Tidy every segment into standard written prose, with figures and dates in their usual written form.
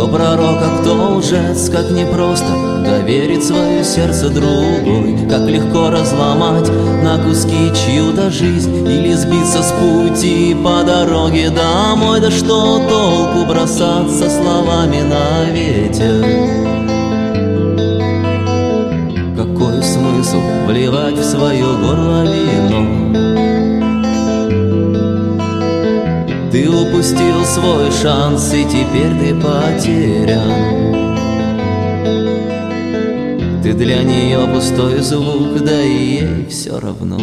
Кто пророк, а кто лжец, как непросто доверить свое сердце другой. Как легко разломать на куски чью-то жизнь или сбиться с пути по дороге домой. Да что толку бросаться словами на ветер? Какой смысл вливать в свое горло вино? Ты упустил свой шанс, и теперь ты потерян. Ты для нее пустой звук, да и ей все равно.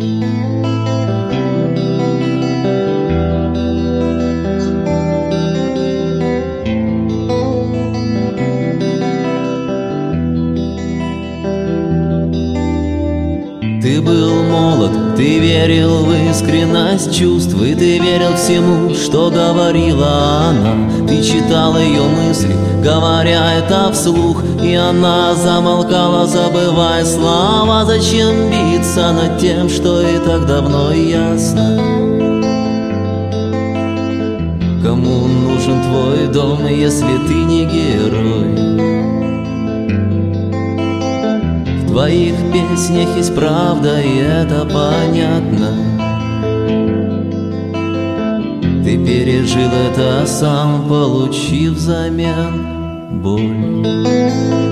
Ты был молод, ты верил в искренность чувств, и ты верил всему, что говорила она. Ты читал ее мысли, говоря это вслух, и она замолкала, забывая слова. Зачем биться над тем, что и так давно ясно? Кому нужен твой дом, если ты не герой? В твоих песнях есть правда, и это понятно. Ты пережил это сам, получив взамен боль.